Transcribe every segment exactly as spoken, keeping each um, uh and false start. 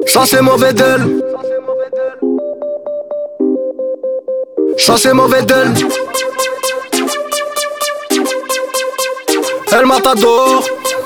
Ça c'est mauvais d'elle. Ça c'est mauvais d'elle. Elle m'atadore.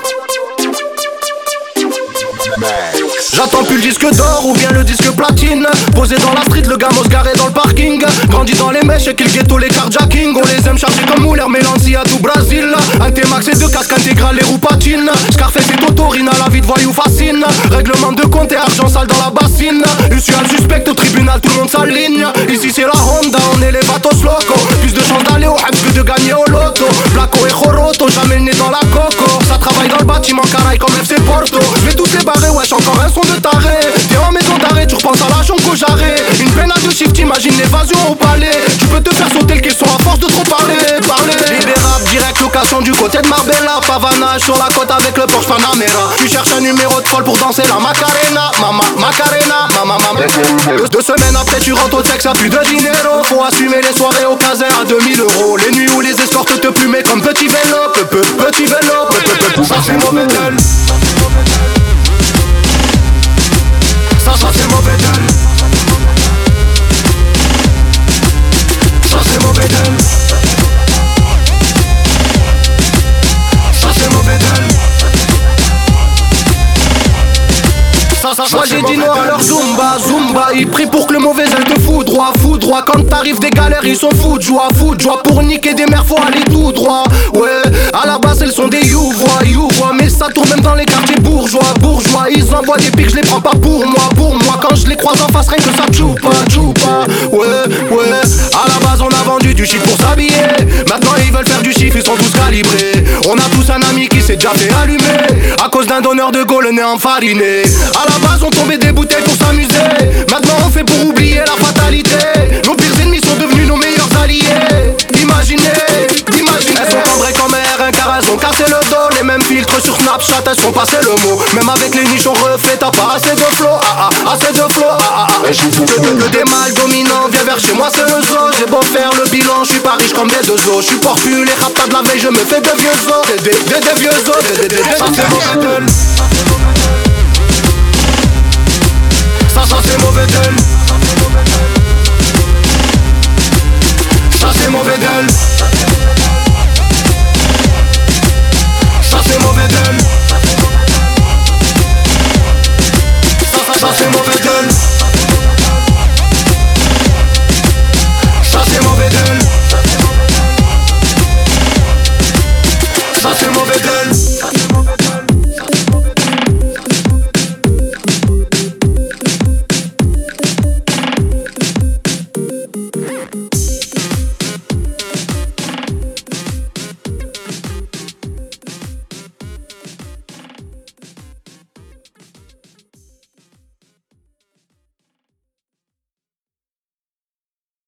J'attends plus le disque d'or ou bien le disque platine. Posé dans la street, le gamos garé dans le parking. Grandi dans les mèches et qu'il ghetto les carjacking. On les aime chargés comme Mouler, Mélanzi à tout Brésil. Un T-Max et deux casques intégrales, les roues patines. Scarface et Totorina, la vie de voyou fascine. Règlement de compte et argent sale dans la bassine. Usual suspect au tribunal, tout le monde s'aligne. Ici c'est la Honda, on est les vatos locaux. Plus de chance d'aller au Habs que de gagner au loto. Flaco et Joroto, jamais le nez dans la coco. Ça travaille dans le bâtiment, caraï comme F C Porto. J'vais tous les barrer, wesh, encore un son de taré. T'es en maison d'arrêt, tu repenses à la chonco jarré. Une peine à deux chiffres, t'imagines l'évasion au palais. Tu peux te faire sauter le caisson à force de trop parler, parler. Libérable, direct location du côté de Marbella. Pavanage sur la côte avec le Porsche Panamera. Tu cherches un numéro de folle pour danser la Macarena. Mama, Macarena, mama, mama. Deux, deux semaines après tu rentres au sexe à plus de dinero. Faut assumer les soirées au caser à deux mille euros. Les nuits où les escortes te plumaient comme petit vélo. Peu, peu, petit vélo, peu, peu, peu. Ça c'est mauvais d'elle. Ça, ça c'est mauvais d'elle. Ça c'est mauvais d'elle. Ça c'est mauvais d'elle. Ça, ça, moi j'ai dit non à leur Zumba, Zumba. Ils prient pour que le mauvais œil te foudroie, foudroie. Quand t'arrives des galères, ils sont fous de joie, fous de joie. Pour niquer des mères, faut aller tout droit. Ouais, à la base elles sont des youvois, youvois. Mais ça tourne même dans les quartiers bourgeois, bourgeois. Ils envoient des pics, je les prends pas pour moi, pour moi. Quand je les croise en face, rien que ça tchoupa, tchoupa. Ouais, ouais, à la base on a vendu du chiffre pour s'habiller. Maintenant ils veulent faire du chiffre, ils sont tous calibrés. On a tous un ami qui s'est déjà fait allumer à cause d'un donneur de go, le nez enfariné. À la base on tombait des bouteilles pour s'amuser. Maintenant on fait pour oublier la fatalité. Nos pires ennemis sont devenus nos meilleurs alliés. Imaginez, imaginez. Elles sont cambrées comme R un car elles ont cassé le dos. Les mêmes filtres sur Snapchat, elles sont passées le mot. Même avec les niches on refait, t'as pas assez de flow. Ah ah, assez de flow. Ah ah ah. Que, que, que des mâles dominants, viens vers chez moi c'est le zoo. J'ai beau faire le bilan, je suis pas riche comme des deux os. Je suis portu, les raptas de la veille, je me fais de vieux os. Des, des, des, des vieux os, des, des, des, des. Ça c'est mauvais d'elle. Ça, ça c'est mauvais d'elle. Ça c'est mauvais d'elle. Ça c'est mauvais d'elle.